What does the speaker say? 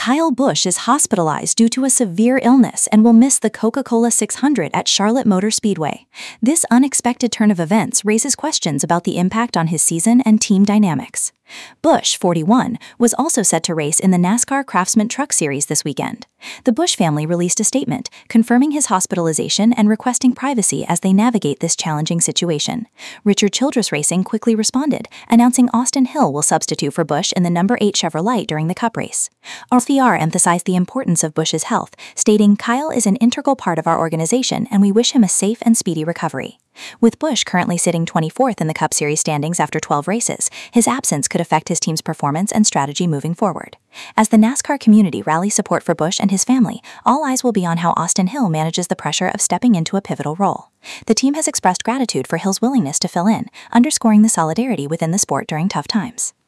Kyle Busch is hospitalized due to a severe illness and will miss the Coca-Cola 600 at Charlotte Motor Speedway. This unexpected turn of events raises questions about the impact on his season and team dynamics. Busch, 41, was also set to race in the NASCAR Craftsman Truck Series this weekend. The Busch family released a statement confirming his hospitalization and requesting privacy as they navigate this challenging situation. Richard Childress Racing quickly responded, announcing Austin Hill will substitute for Busch in the number 8 Chevrolet during the Cup race. RFR emphasized the importance of Busch's health, stating, "Kyle is an integral part of our organization and we wish him a safe and speedy recovery." With Busch currently sitting 24th in the Cup Series standings after 12 races, his absence could affect his team's performance and strategy moving forward. As the NASCAR community rallies support for Busch and his family, all eyes will be on how Austin Hill manages the pressure of stepping into a pivotal role. The team has expressed gratitude for Hill's willingness to fill in, underscoring the solidarity within the sport during tough times.